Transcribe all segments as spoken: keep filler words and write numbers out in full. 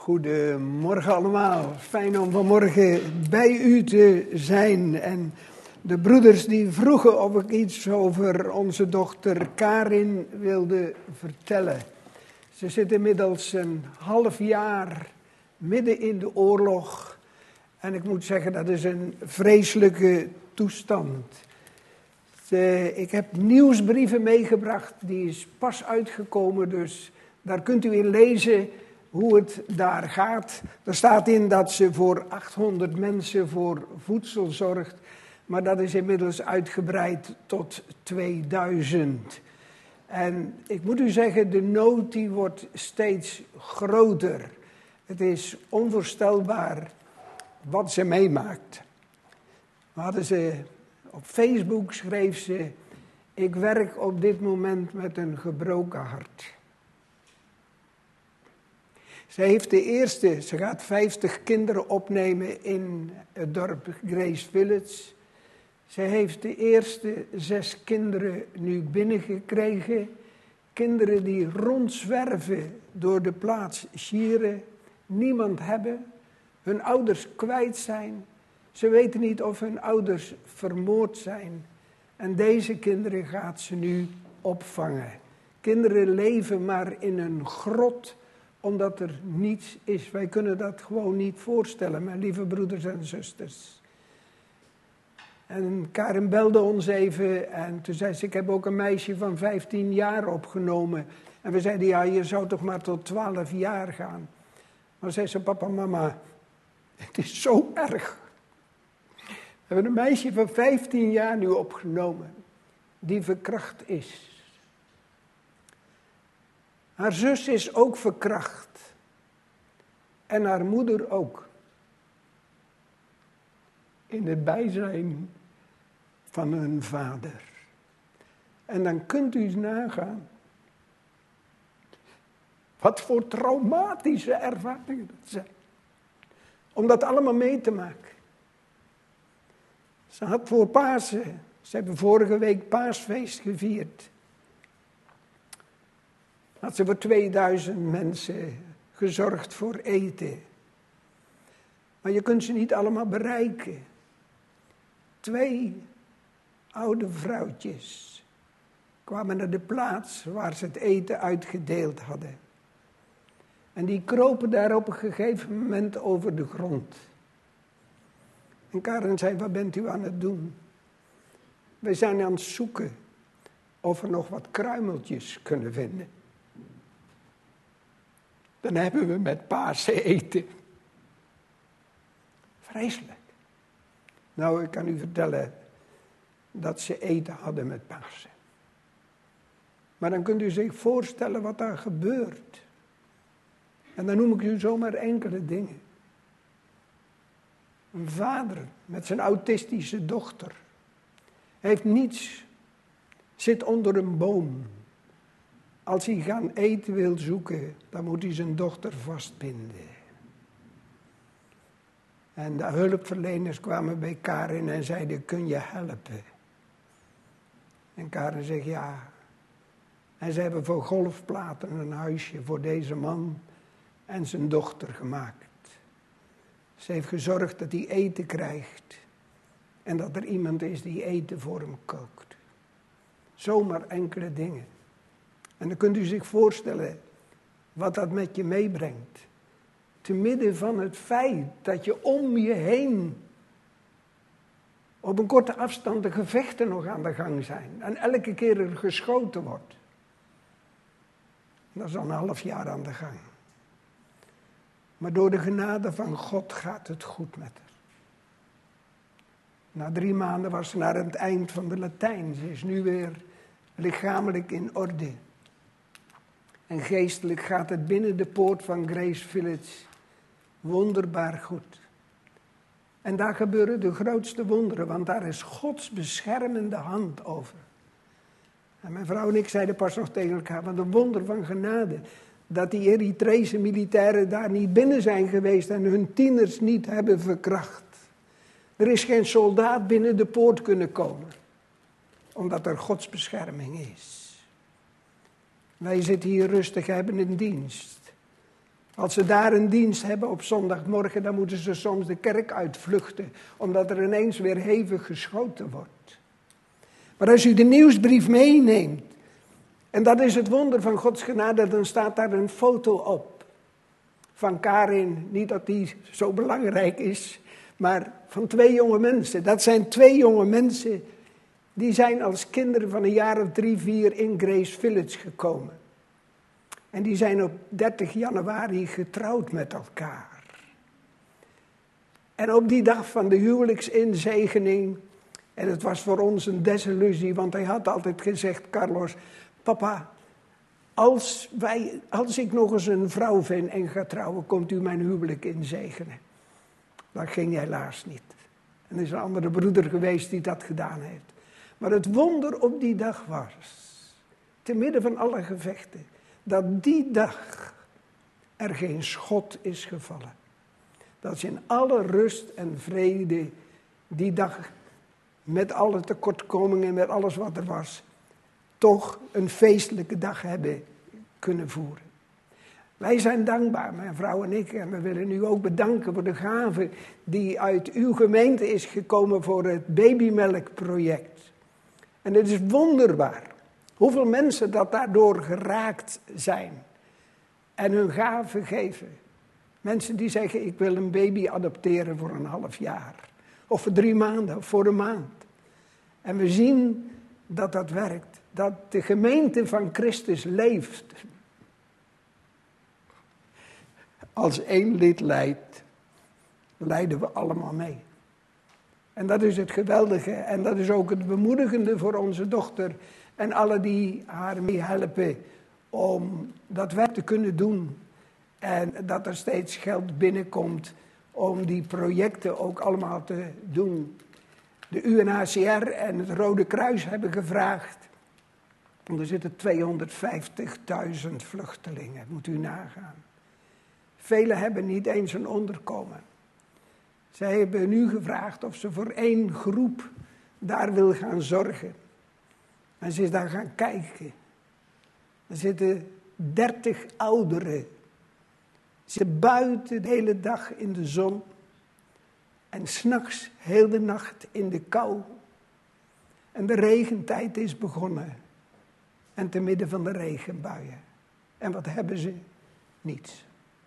Goedemorgen allemaal. Fijn om vanmorgen bij u te zijn. En de broeders die vroegen of ik iets over onze dochter Karin wilde vertellen. Ze zit inmiddels een half jaar midden in de oorlog. En ik moet zeggen, dat is een vreselijke toestand. De, ik heb nieuwsbrieven meegebracht, die is pas uitgekomen, dus daar kunt u in lezen hoe het daar gaat. Er staat in dat ze voor achthonderd mensen voor voedsel zorgt, maar dat is inmiddels uitgebreid tot tweeduizend. En ik moet u zeggen, de nood die wordt steeds groter. Het is onvoorstelbaar wat ze meemaakt. We hadden ze op Facebook, schreef ze: ik werk op dit moment met een gebroken hart. Ze heeft de eerste, ze gaat vijftig kinderen opnemen in het dorp Grace Village. Ze heeft de eerste zes kinderen nu binnengekregen. Kinderen die rondzwerven door de plaats Chire, niemand hebben, hun ouders kwijt zijn. Ze weten niet of hun ouders vermoord zijn. En deze kinderen gaat ze nu opvangen. Kinderen leven maar in een grot, omdat er niets is. Wij kunnen dat gewoon niet voorstellen, mijn lieve broeders en zusters. En Karin belde ons even en toen zei ze: ik heb ook een meisje van vijftien jaar opgenomen. En we zeiden: ja, je zou toch maar tot twaalf jaar gaan. Maar zei ze: papa, mama, het is zo erg. We hebben een meisje van vijftien jaar nu opgenomen, die verkracht is. Haar zus is ook verkracht. En haar moeder ook. In het bijzijn van hun vader. En dan kunt u eens nagaan wat voor traumatische ervaringen dat zijn. Om dat allemaal mee te maken. Ze had voor Pasen, ze hebben vorige week Paasfeest gevierd. Had ze voor tweeduizend mensen gezorgd voor eten. Maar je kunt ze niet allemaal bereiken. Twee oude vrouwtjes kwamen naar de plaats waar ze het eten uitgedeeld hadden. En die kropen daar op een gegeven moment over de grond. En Karen zei: wat bent u aan het doen? Wij zijn aan het zoeken of we nog wat kruimeltjes kunnen vinden. Dan hebben we met Pasen eten. Vreselijk. Nou, ik kan u vertellen dat ze eten hadden met Pasen. Maar dan kunt u zich voorstellen wat daar gebeurt. En dan noem ik u zomaar enkele dingen. Een vader met zijn autistische dochter. Hij heeft niets. Zit onder een boom. Als hij gaan eten wil zoeken, dan moet hij zijn dochter vastbinden. En de hulpverleners kwamen bij Karin en zeiden: kun je helpen? En Karin zegt: ja. En ze hebben voor golfplaten een huisje voor deze man en zijn dochter gemaakt. Ze heeft gezorgd dat hij eten krijgt. En dat er iemand is die eten voor hem kookt. Zomaar enkele dingen. En dan kunt u zich voorstellen wat dat met je meebrengt. Te midden van het feit dat je om je heen op een korte afstand de gevechten nog aan de gang zijn. En elke keer er geschoten wordt. Dat is al een half jaar aan de gang. Maar door de genade van God gaat het goed met haar. Na drie maanden was ze naar het eind van de Latijn. Ze is nu weer lichamelijk in orde. En geestelijk gaat het binnen de poort van Grace Village wonderbaar goed. En daar gebeuren de grootste wonderen, want daar is Gods beschermende hand over. En mijn vrouw en ik zeiden pas nog tegen elkaar: wat een wonder van genade. Dat die Eritrese militairen daar niet binnen zijn geweest en hun tieners niet hebben verkracht. Er is geen soldaat binnen de poort kunnen komen. Omdat er Gods bescherming is. Wij zitten hier rustig, hebben een dienst. Als ze daar een dienst hebben op zondagmorgen, dan moeten ze soms de kerk uitvluchten, omdat er ineens weer hevig geschoten wordt. Maar als u de nieuwsbrief meeneemt, en dat is het wonder van Gods genade, dan staat daar een foto op van Karin. Niet dat die zo belangrijk is, maar van twee jonge mensen. Dat zijn twee jonge mensen, die zijn als kinderen van een jaar of drie, vier in Grace Village gekomen. En die zijn op dertig januari getrouwd met elkaar. En op die dag van de huwelijksinzegening, en het was voor ons een desillusie, want hij had altijd gezegd, Carlos, papa, als, wij, als ik nog eens een vrouw vind en ga trouwen, komt u mijn huwelijk inzegenen. Dat ging helaas niet. En er is een andere broeder geweest die dat gedaan heeft. Maar het wonder op die dag was, te midden van alle gevechten, dat die dag er geen schot is gevallen. Dat ze in alle rust en vrede die dag, met alle tekortkomingen, met alles wat er was, toch een feestelijke dag hebben kunnen voeren. Wij zijn dankbaar, mijn vrouw en ik, en we willen u ook bedanken voor de gave die uit uw gemeente is gekomen voor het babymelkproject. En het is wonderbaar hoeveel mensen dat daardoor geraakt zijn en hun gave geven. Mensen die zeggen, ik wil een baby adopteren voor een half jaar. Of voor drie maanden, of voor een maand. En we zien dat dat werkt. Dat de gemeente van Christus leeft. Als één lid lijdt, lijden we allemaal mee. En dat is het geweldige. En dat is ook het bemoedigende voor onze dochter. En alle die haar mee helpen om dat werk te kunnen doen. En dat er steeds geld binnenkomt om die projecten ook allemaal te doen. De U N H C R en het Rode Kruis hebben gevraagd. Want er zitten tweehonderdvijftigduizend vluchtelingen, moet u nagaan. Velen hebben niet eens een onderkomen. Zij hebben nu gevraagd of ze voor één groep daar wil gaan zorgen. En ze is daar gaan kijken. Er zitten dertig ouderen. Ze zitten buiten de hele dag in de zon. En 's nachts heel de nacht in de kou. En de regentijd is begonnen. En te midden van de regenbuien. En wat hebben ze? Niets.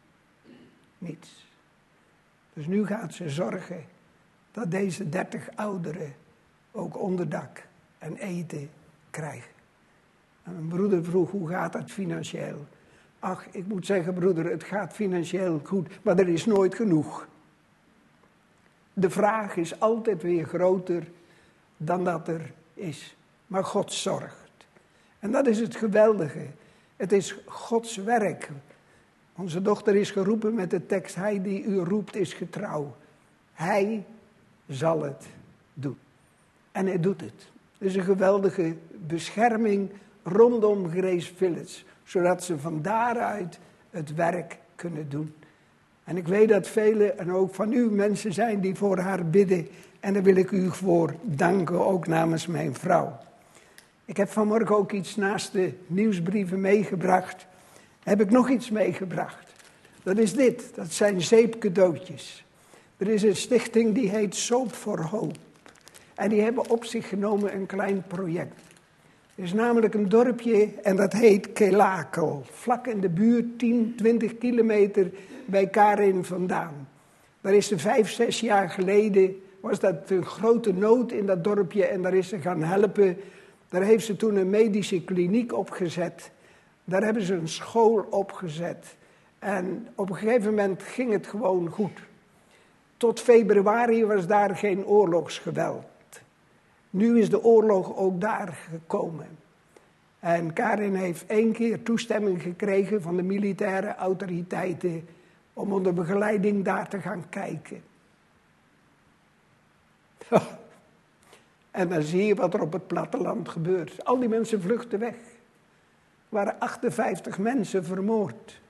Niets. Dus nu gaat ze zorgen dat deze dertig ouderen ook onderdak en eten krijgen. En mijn broeder vroeg, hoe gaat dat financieel? Ach, ik moet zeggen, broeder, het gaat financieel goed, maar er is nooit genoeg. De vraag is altijd weer groter dan dat er is. Maar God zorgt. En dat is het geweldige. Het is Gods werk. Onze dochter is geroepen met de tekst, hij die u roept is getrouw. Hij zal het doen. En hij doet het. Er is een geweldige bescherming rondom Grace Village. Zodat ze van daaruit het werk kunnen doen. En ik weet dat velen en ook van u mensen zijn die voor haar bidden. En daar wil ik u voor danken, ook namens mijn vrouw. Ik heb vanmorgen ook iets naast de nieuwsbrieven meegebracht. Heb ik nog iets meegebracht. Dat is dit, dat zijn zeepcadeautjes. Er is een stichting die heet Soap for Hope. En die hebben op zich genomen een klein project. Er is namelijk een dorpje en dat heet Kelakel. Vlak in de buurt, tien, twintig kilometer bij Karin vandaan. Daar is ze vijf, zes jaar geleden, was dat een grote nood in dat dorpje en daar is ze gaan helpen. Daar heeft ze toen een medische kliniek opgezet. Daar hebben ze een school opgezet. En op een gegeven moment ging het gewoon goed. Tot februari was daar geen oorlogsgeweld. Nu is de oorlog ook daar gekomen. En Karin heeft één keer toestemming gekregen van de militaire autoriteiten om onder begeleiding daar te gaan kijken. En dan zie je wat er op het platteland gebeurt. Al die mensen vluchten weg. Er waren achtenvijftig mensen vermoord.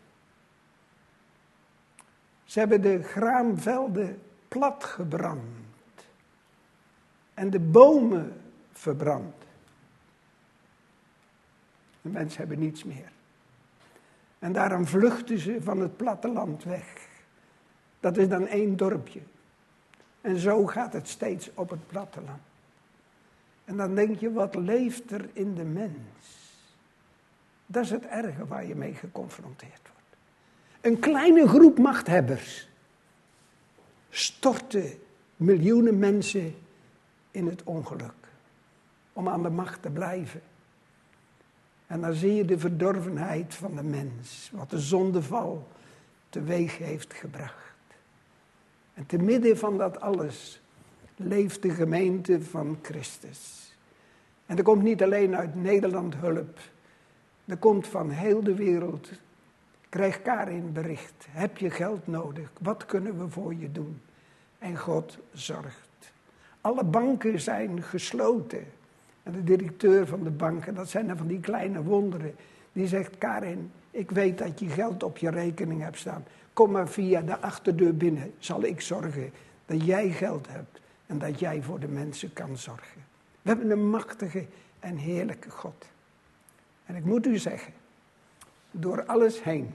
Ze hebben de graanvelden platgebrand. En de bomen verbrand. De mensen hebben niets meer. En daarom vluchten ze van het platteland weg. Dat is dan één dorpje. En zo gaat het steeds op het platteland. En dan denk je, wat leeft er in de mens? Dat is het erge waar je mee geconfronteerd wordt. Een kleine groep machthebbers storten miljoenen mensen in het ongeluk. Om aan de macht te blijven. En dan zie je de verdorvenheid van de mens. Wat de zondeval teweeg heeft gebracht. En te midden van dat alles leeft de gemeente van Christus. En er komt niet alleen uit Nederland hulp. Er komt van heel de wereld. Krijg Karin bericht. Heb je geld nodig? Wat kunnen we voor je doen? En God zorgt. Alle banken zijn gesloten. En de directeur van de banken, dat zijn dan van die kleine wonderen. Die zegt, Karin, ik weet dat je geld op je rekening hebt staan. Kom maar via de achterdeur binnen. Zal ik zorgen dat jij geld hebt. En dat jij voor de mensen kan zorgen. We hebben een machtige en heerlijke God. En ik moet u zeggen, door alles heen.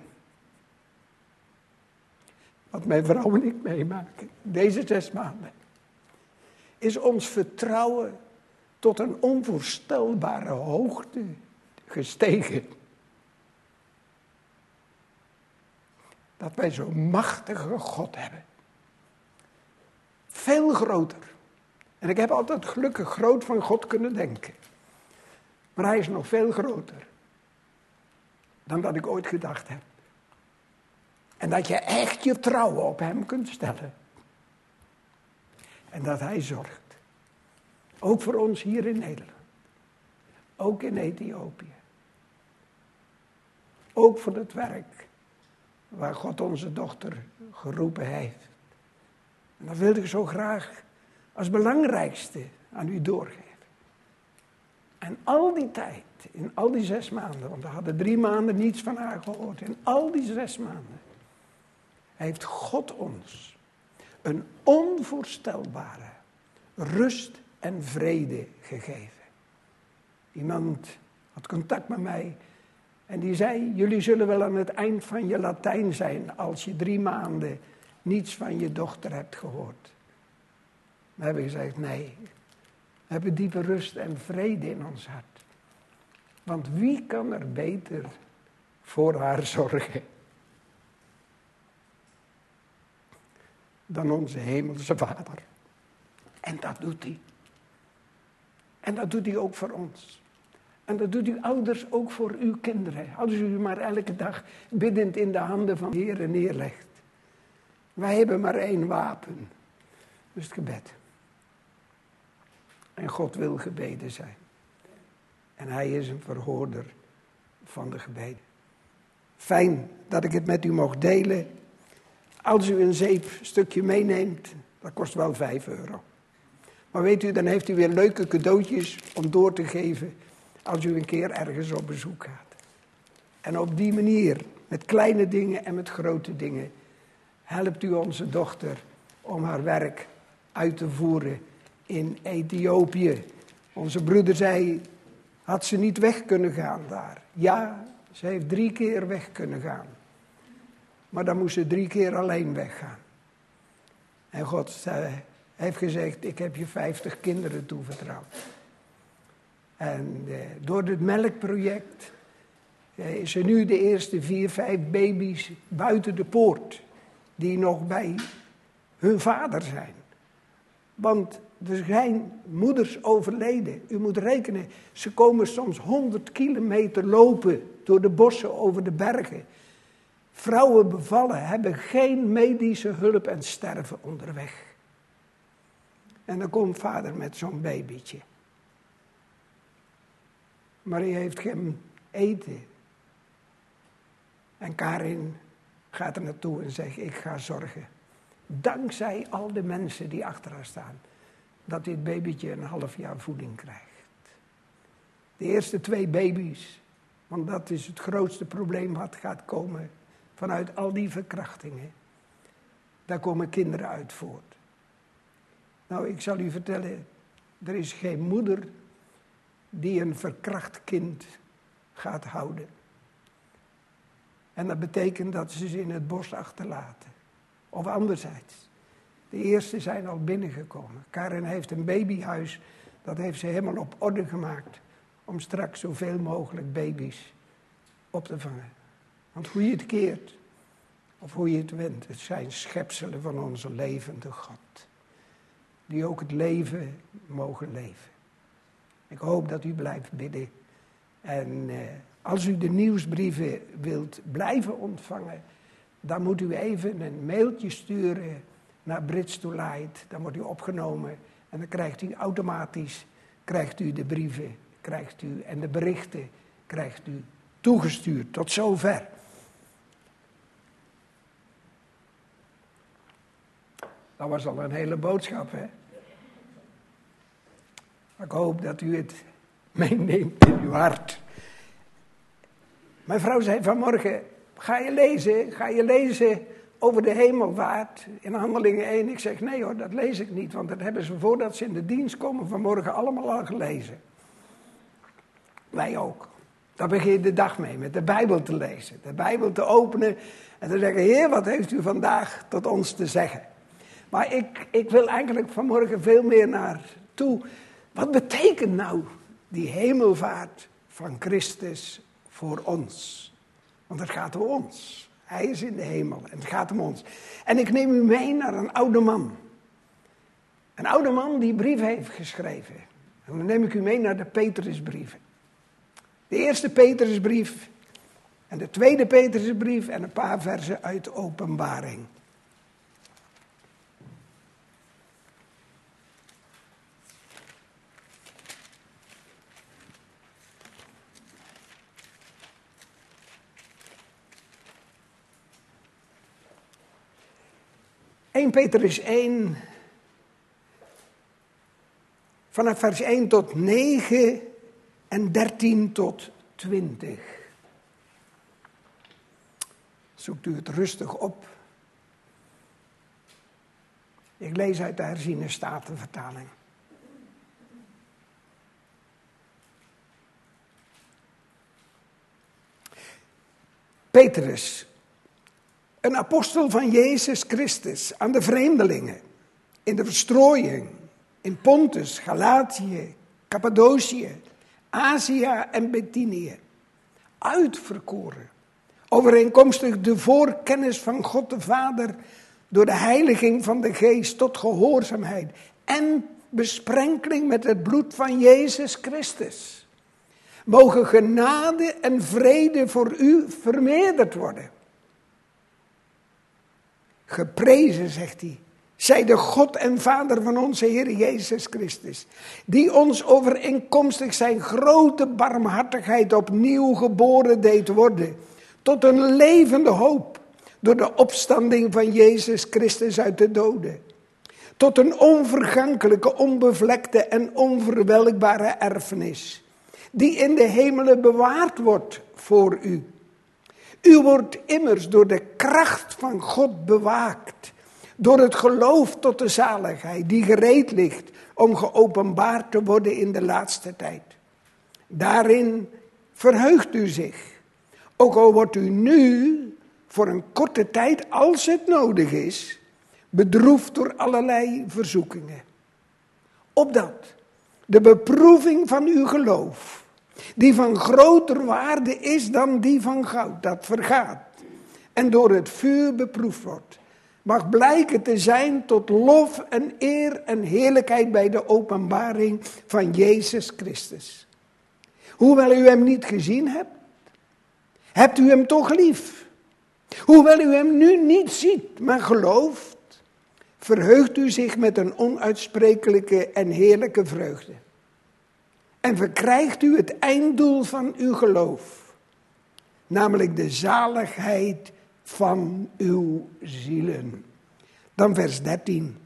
Wat mijn vrouw en ik meemaken, deze zes maanden. Is ons vertrouwen tot een onvoorstelbare hoogte gestegen. Dat wij zo'n machtige God hebben. Veel groter. En ik heb altijd gelukkig groot van God kunnen denken. Maar hij is nog veel groter. Dan dat ik ooit gedacht heb. En dat je echt je vertrouwen op hem kunt stellen. En dat hij zorgt. Ook voor ons hier in Nederland. Ook in Ethiopië. Ook voor het werk waar God onze dochter geroepen heeft. En dat wil ik zo graag als belangrijkste aan u doorgeven. En al die tijd, in al die zes maanden, want we hadden drie maanden niets van haar gehoord. In al die zes maanden heeft God ons een onvoorstelbare rust en vrede gegeven. Iemand had contact met mij en die zei, jullie zullen wel aan het eind van je Latijn zijn als je drie maanden niets van je dochter hebt gehoord. We hebben gezegd, nee, we hebben diepe rust en vrede in ons hart. Want wie kan er beter voor haar zorgen dan onze hemelse Vader? En dat doet hij. En dat doet hij ook voor ons. En dat doet uw ouders ook voor uw kinderen. Als u maar elke dag biddend in de handen van de Heer neerlegt. Wij hebben maar één wapen. Dus het gebed. En God wil gebeden zijn. En hij is een verhoorder van de gebeden. Fijn dat ik het met u mocht delen. Als u een zeepstukje meeneemt, dat kost wel vijf euro. Maar weet u, dan heeft u weer leuke cadeautjes om door te geven als u een keer ergens op bezoek gaat. En op die manier, met kleine dingen en met grote dingen, helpt u onze dochter om haar werk uit te voeren in Ethiopië. Onze broeder zei, had ze niet weg kunnen gaan daar? Ja, ze heeft drie keer weg kunnen gaan. Maar dan moest ze drie keer alleen weggaan. En God zei, heeft gezegd, ik heb je vijftig kinderen toevertrouwd. En eh, door het melkproject eh, is er nu de eerste vier, vijf baby's buiten de poort. Die nog bij hun vader zijn. Want er zijn moeders overleden. U moet rekenen, ze komen soms honderd kilometer lopen door de bossen over de bergen. Vrouwen bevallen, hebben geen medische hulp en sterven onderweg. En dan komt vader met zo'n babytje. Maar hij heeft geen eten. En Karin gaat er naartoe en zegt, ik ga zorgen. Dankzij al de mensen die achter haar staan. Dat dit babytje een half jaar voeding krijgt. De eerste twee baby's. Want dat is het grootste probleem wat gaat komen. Vanuit al die verkrachtingen. Daar komen kinderen uit voort. Nou, ik zal u vertellen. Er is geen moeder die een verkracht kind gaat houden. En dat betekent dat ze ze in het bos achterlaten. Of anderzijds. De eerste zijn al binnengekomen. Karin heeft een babyhuis. Dat heeft ze helemaal op orde gemaakt. Om straks zoveel mogelijk baby's op te vangen. Want hoe je het keert. Of hoe je het wendt. Het zijn schepselen van onze levende God. Die ook het leven mogen leven. Ik hoop dat u blijft bidden. En eh, als u de nieuwsbrieven wilt blijven ontvangen, dan moet u even een mailtje sturen naar Bridge to Light. Dan wordt u opgenomen en dan krijgt u automatisch krijgt u de brieven krijgt u, en de berichten krijgt u toegestuurd. Tot zover. Dat was al een hele boodschap, hè? Ik hoop dat u het meeneemt in uw hart. Mijn vrouw zei vanmorgen, ga je lezen, ga je lezen over de hemelvaart in Handelingen één? Ik zeg, nee hoor, dat lees ik niet, want dat hebben ze voordat ze in de dienst komen vanmorgen allemaal al gelezen. Wij ook. Daar begin je de dag mee, met de Bijbel te lezen, de Bijbel te openen en te zeggen, Heer, wat heeft u vandaag tot ons te zeggen? Maar ik, ik wil eigenlijk vanmorgen veel meer naartoe. Wat betekent nou die hemelvaart van Christus voor ons? Want het gaat om ons. Hij is in de hemel en het gaat om ons. En ik neem u mee naar een oude man. Een oude man die brieven heeft geschreven. En dan neem ik u mee naar de Petrusbrieven. De eerste Petrusbrief en de tweede Petrusbrief en een paar versen uit de Openbaring. Eerste Petrus één, vanaf vers één tot negen en dertien tot twintig. Zoekt u het rustig op. Ik lees uit de herziene statenvertaling. Petrus, een apostel van Jezus Christus, aan de vreemdelingen, in de verstrooiing, in Pontus, Galatië, Cappadocië, Azië en Bithynië, uitverkoren, overeenkomstig de voorkennis van God de Vader, door de heiliging van de Geest tot gehoorzaamheid en besprenkeling met het bloed van Jezus Christus. Mogen genade en vrede voor u vermeerderd worden. Geprezen, zegt hij, zij de God en Vader van onze Heer Jezus Christus, die ons overeenkomstig zijn grote barmhartigheid opnieuw geboren deed worden, tot een levende hoop, door de opstanding van Jezus Christus uit de doden, tot een onvergankelijke, onbevlekte en onverwelkbare erfenis, die in de hemelen bewaard wordt voor u. U wordt immers door de kracht van God bewaakt, door het geloof tot de zaligheid die gereed ligt om geopenbaard te worden in de laatste tijd. Daarin verheugt u zich, ook al wordt u nu voor een korte tijd, als het nodig is, bedroefd door allerlei verzoekingen. Opdat de beproeving van uw geloof, die van groter waarde is dan die van goud, dat vergaat en door het vuur beproefd wordt, mag blijken te zijn tot lof en eer en heerlijkheid bij de openbaring van Jezus Christus. Hoewel u hem niet gezien hebt, hebt u hem toch lief. Hoewel u hem nu niet ziet, maar gelooft, verheugt u zich met een onuitsprekelijke en heerlijke vreugde. En verkrijgt u het einddoel van uw geloof, namelijk de zaligheid van uw zielen. Dan vers dertien.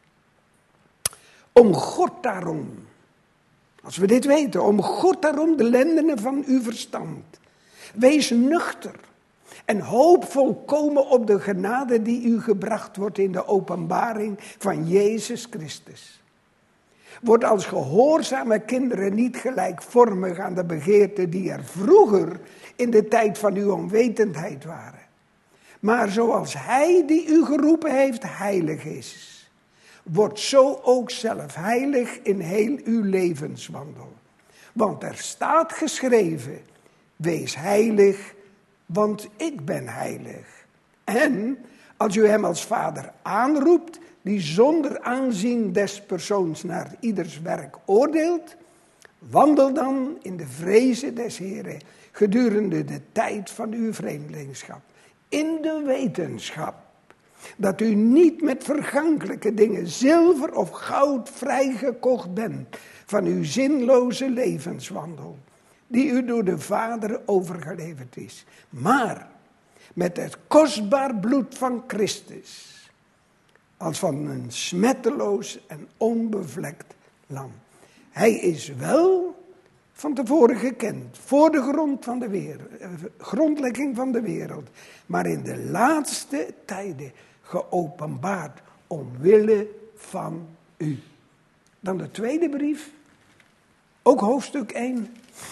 Om God daarom, als we dit weten, om God daarom de lendenen van uw verstand. Wees nuchter en hoop volkomen op de genade die u gebracht wordt in de openbaring van Jezus Christus. Word als gehoorzame kinderen niet gelijkvormig aan de begeerten die er vroeger in de tijd van uw onwetendheid waren. Maar zoals hij die u geroepen heeft heilig is, word zo ook zelf heilig in heel uw levenswandel. Want er staat geschreven, wees heilig, want ik ben heilig. En als u hem als vader aanroept, die zonder aanzien des persoons naar ieders werk oordeelt, wandel dan in de vrezen des Heren gedurende de tijd van uw vreemdelingschap. In de wetenschap dat u niet met vergankelijke dingen, zilver of goud, vrijgekocht bent van uw zinloze levenswandel, die u door de Vader overgeleverd is, maar met het kostbaar bloed van Christus, als van een smetteloos en onbevlekt lam. Hij is wel van tevoren gekend, voor de grond van de wereld, grondlegging van de wereld, maar in de laatste tijden geopenbaard omwille van u. Dan de tweede brief, ook hoofdstuk één.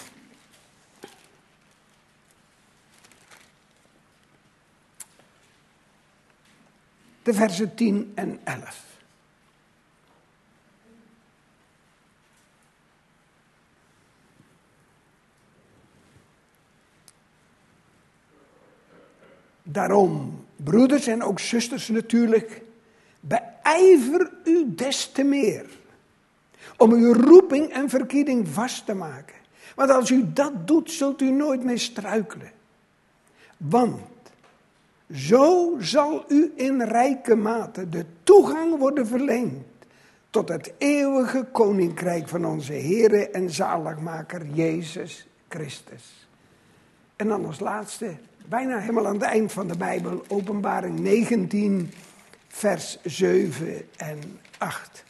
De versen tien en elf. Daarom, broeders en ook zusters natuurlijk, beijver u des te meer om uw roeping en verkiezing vast te maken. Want als u dat doet, zult u nooit meer struikelen. Want zo zal u in rijke mate de toegang worden verleend tot het eeuwige koninkrijk van onze Heere en zaligmaker Jezus Christus. En dan als laatste, bijna helemaal aan het eind van de Bijbel, Openbaring negentien, vers zeven en acht.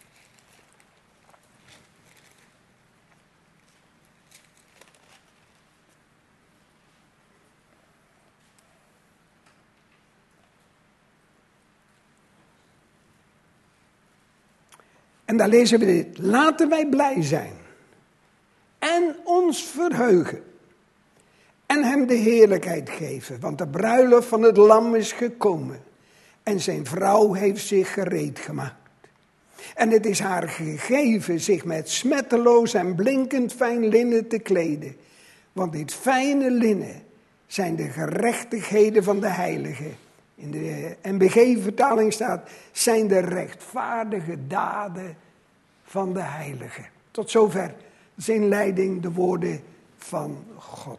En daar lezen we dit. Laten wij blij zijn en ons verheugen en hem de heerlijkheid geven. Want de bruiloft van het lam is gekomen en zijn vrouw heeft zich gereed gemaakt. En het is haar gegeven zich met smetteloos en blinkend fijn linnen te kleden. Want dit fijne linnen zijn de gerechtigheden van de heiligen. In de N B G-vertaling staat, zijn de rechtvaardige daden van de heiligen. Tot zover zijn leiding de woorden van God.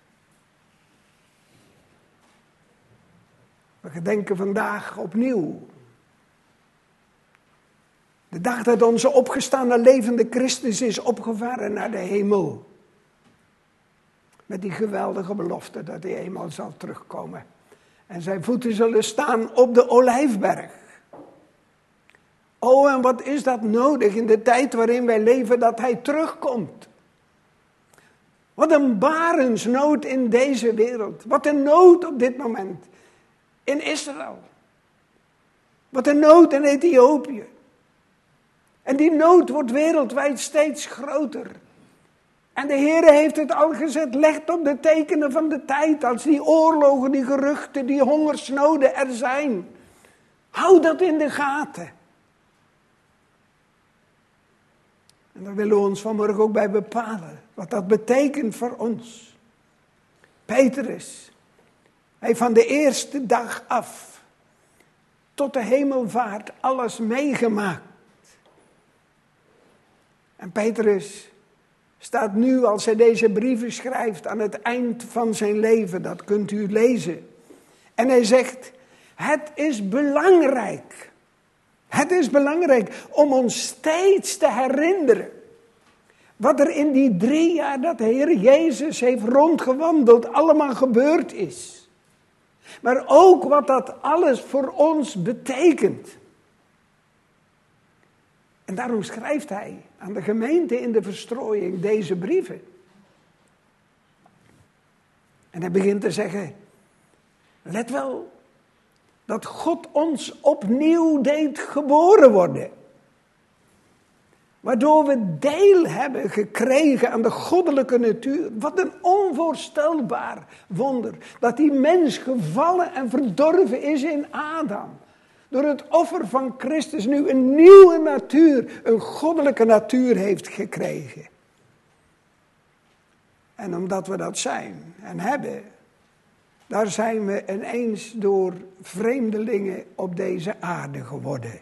We gedenken vandaag opnieuw de dag dat onze opgestane levende Christus is opgevaren naar de hemel. Met die geweldige belofte dat hij eenmaal zal terugkomen. En zijn voeten zullen staan op de Olijfberg. Oh, en wat is dat nodig in de tijd waarin wij leven dat hij terugkomt. Wat een barensnood in deze wereld. Wat een nood op dit moment in Israël. Wat een nood in Ethiopië. En die nood wordt wereldwijd steeds groter. En de Heer heeft het al gezet, legt op de tekenen van de tijd, als die oorlogen, die geruchten, die hongersnoden er zijn. Hou dat in de gaten. En daar willen we ons vanmorgen ook bij bepalen, wat dat betekent voor ons. Petrus, hij van de eerste dag af tot de hemelvaart alles meegemaakt. En Petrus staat nu, als hij deze brieven schrijft, aan het eind van zijn leven. Dat kunt u lezen. En hij zegt, het is belangrijk. Het is belangrijk om ons steeds te herinneren wat er in die drie jaar dat de Heer Jezus heeft rondgewandeld allemaal gebeurd is. Maar ook wat dat alles voor ons betekent. En daarom schrijft hij aan de gemeente in de verstrooiing deze brieven. En hij begint te zeggen, let wel, dat God ons opnieuw deed geboren worden. Waardoor we deel hebben gekregen aan de goddelijke natuur. Wat een onvoorstelbaar wonder. Dat die mens gevallen en verdorven is in Adam. Door het offer van Christus nu een nieuwe natuur, een goddelijke natuur heeft gekregen. En omdat we dat zijn en hebben, daar zijn we ineens door vreemdelingen op deze aarde geworden.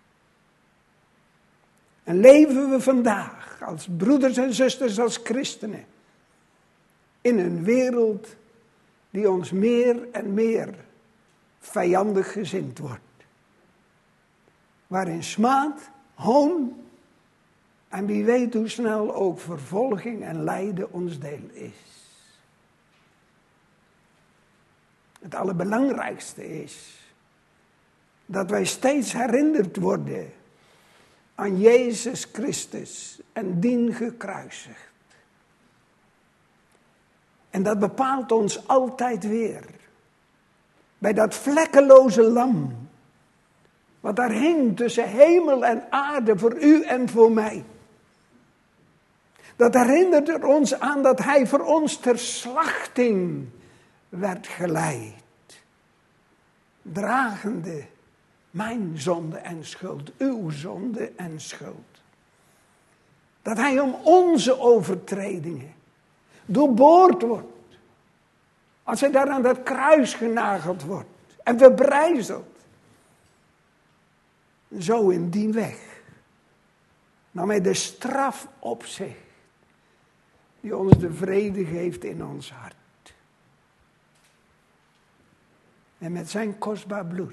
En leven we vandaag als broeders en zusters, als christenen, in een wereld die ons meer en meer vijandig gezind wordt. Waarin smaad, hoon en wie weet hoe snel ook vervolging en lijden ons deel is. Het allerbelangrijkste is dat wij steeds herinnerd worden aan Jezus Christus en dien gekruisigd. En dat bepaalt ons altijd weer. Bij dat vlekkeloze lam, wat daar hing tussen hemel en aarde voor u en voor mij. Dat herinnert er ons aan dat hij voor ons ter slachting werd geleid. Dragende mijn zonde en schuld, uw zonde en schuld. Dat hij om onze overtredingen doorboord wordt. Als hij daar aan dat kruis genageld wordt en verbrijzeld. Zo in die weg nam hij de straf op zich, die ons de vrede geeft in ons hart. En met zijn kostbaar bloed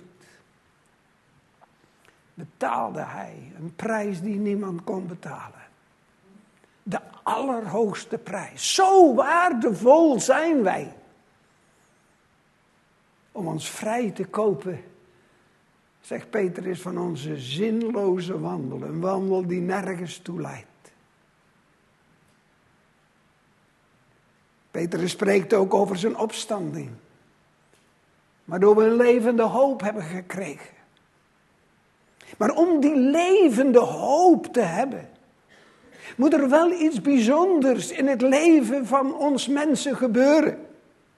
betaalde hij een prijs die niemand kon betalen. De allerhoogste prijs. Zo waardevol zijn wij. Om ons vrij te kopen, zegt Petrus, van onze zinloze wandel. Een wandel die nergens toe leidt. Petrus spreekt ook over zijn opstanding. Waardoor we een levende hoop hebben gekregen. Maar om die levende hoop te hebben, moet er wel iets bijzonders in het leven van ons mensen gebeuren.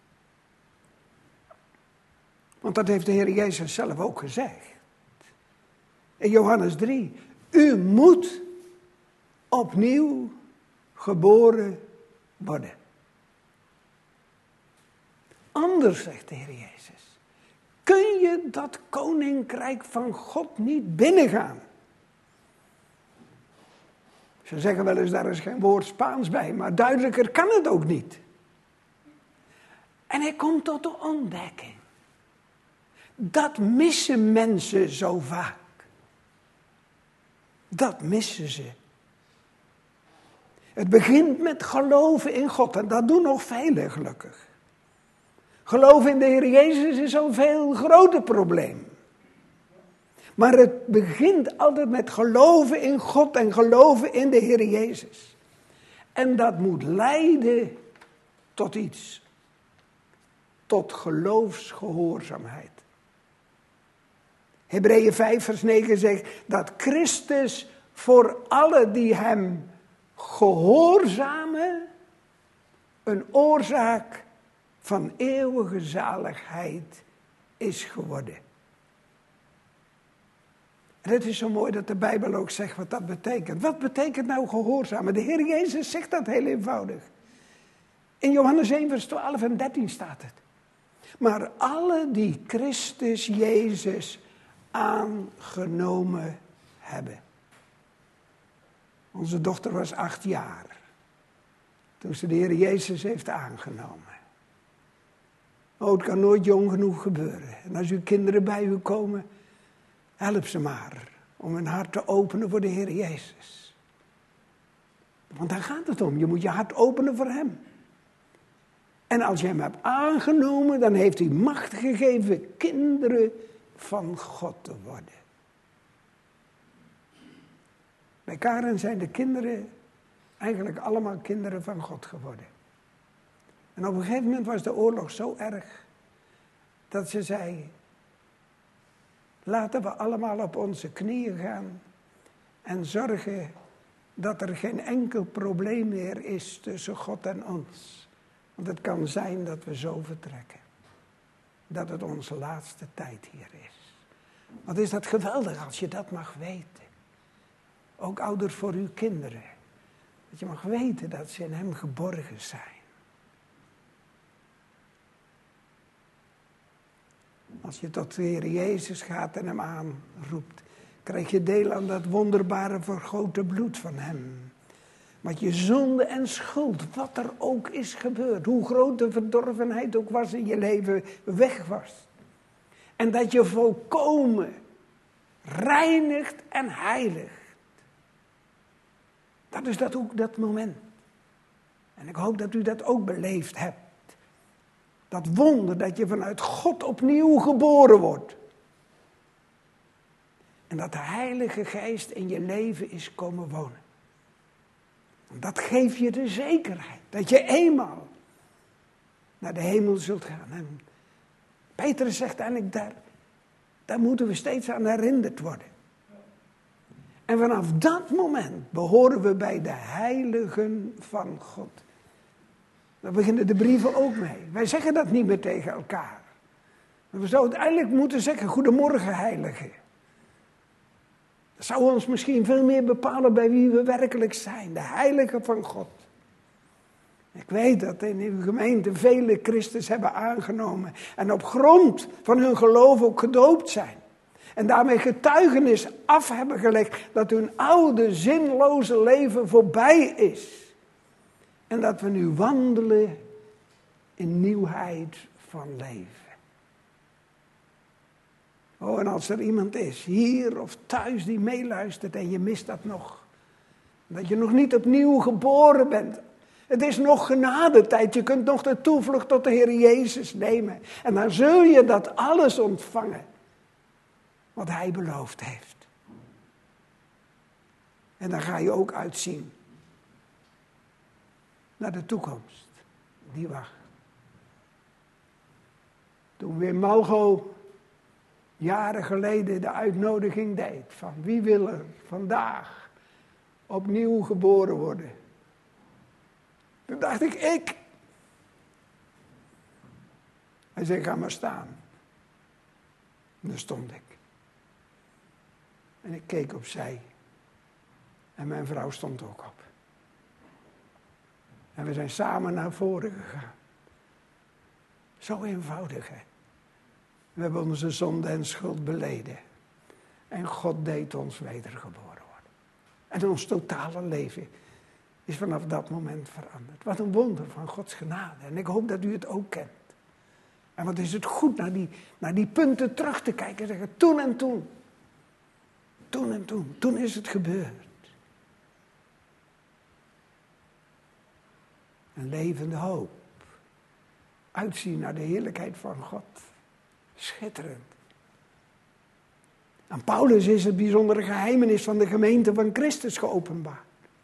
Want dat heeft de Heer Jezus zelf ook gezegd. In Johannes drie. U moet opnieuw geboren worden. Anders, zegt de Heer Jezus, kun je dat koninkrijk van God niet binnengaan. Ze zeggen wel eens, daar is geen woord Spaans bij, maar duidelijker kan het ook niet. En hij komt tot de ontdekking. Dat missen mensen zo vaak. Dat missen ze. Het begint met geloven in God en dat doen nog velen gelukkig. Geloven in de Heer Jezus is een veel groter probleem. Maar het begint altijd met geloven in God en geloven in de Heer Jezus. En dat moet leiden tot iets. Tot geloofsgehoorzaamheid. Hebreeën vijf vers negen zegt dat Christus voor alle die hem gehoorzamen een oorzaak van eeuwige zaligheid is geworden. En het is zo mooi dat de Bijbel ook zegt wat dat betekent. Wat betekent nou gehoorzamen? De Heer Jezus zegt dat heel eenvoudig. In Johannes één vers twaalf en dertien staat het. Maar alle die Christus Jezus aangenomen hebben. Onze dochter was acht jaar. Toen ze de Heer Jezus heeft aangenomen. Oh, het kan nooit jong genoeg gebeuren. En als uw kinderen bij u komen, help ze maar om hun hart te openen voor de Heer Jezus. Want daar gaat het om. Je moet je hart openen voor hem. En als je hem hebt aangenomen, dan heeft hij macht gegeven kinderen van God te worden. Bij Karen zijn de kinderen eigenlijk allemaal kinderen van God geworden. En op een gegeven moment was de oorlog zo erg dat ze zei, laten we allemaal op onze knieën gaan en zorgen dat er geen enkel probleem meer is tussen God en ons. Want het kan zijn dat we zo vertrekken. Dat het onze laatste tijd hier is. Wat is dat geweldig als je dat mag weten. Ook ouders voor uw kinderen. Dat je mag weten dat ze in hem geborgen zijn. Als je tot de Heer Jezus gaat en hem aanroept, krijg je deel aan dat wonderbare vergoten bloed van hem. Wat je zonde en schuld, wat er ook is gebeurd, hoe groot de verdorvenheid ook was in je leven, weg was. En dat je volkomen reinigt en heiligt. Dat is dat ook dat moment. En ik hoop dat u dat ook beleefd hebt. Dat wonder dat je vanuit God opnieuw geboren wordt. En dat de Heilige Geest in je leven is komen wonen. Dat geeft je de zekerheid dat je eenmaal naar de hemel zult gaan. En Petrus zegt eigenlijk, daar, daar moeten we steeds aan herinnerd worden. En vanaf dat moment behoren we bij de heiligen van God. Daar beginnen de brieven ook mee. Wij zeggen dat niet meer tegen elkaar. Maar we zouden eigenlijk moeten zeggen, goedemorgen heilige. Dat zou ons misschien veel meer bepalen bij wie we werkelijk zijn. De heiligen van God. Ik weet dat in uw gemeente vele Christus hebben aangenomen. En op grond van hun geloof ook gedoopt zijn. En daarmee getuigenis af hebben gelegd dat hun oude zinloze leven voorbij is. En dat we nu wandelen in nieuwheid van leven. Oh, en als er iemand is, hier of thuis, die meeluistert en je mist dat nog. Dat je nog niet opnieuw geboren bent. Het is nog genadetijd, je kunt nog de toevlucht tot de Heer Jezus nemen. En dan zul je dat alles ontvangen wat Hij beloofd heeft. En dan ga je ook uitzien naar de toekomst die wacht. Toen weer Malgo jaren geleden de uitnodiging deed van wie wil er vandaag opnieuw geboren worden. Toen dacht ik, ik. Hij zei, ga maar staan. En daar stond ik. En ik keek opzij. En mijn vrouw stond ook op. En we zijn samen naar voren gegaan. Zo eenvoudig, hè. We hebben onze zonde en schuld beleden. En God deed ons wedergeboren worden. En ons totale leven is vanaf dat moment veranderd. Wat een wonder van Gods genade. En ik hoop dat u het ook kent. En wat is het goed naar die, naar die punten terug te kijken en zeggen, toen en toen. Toen en toen. Toen is het gebeurd. Een levende hoop. Uitzien naar de heerlijkheid van God. Schitterend. Aan Paulus is het bijzondere geheimenis van de gemeente van Christus geopenbaard.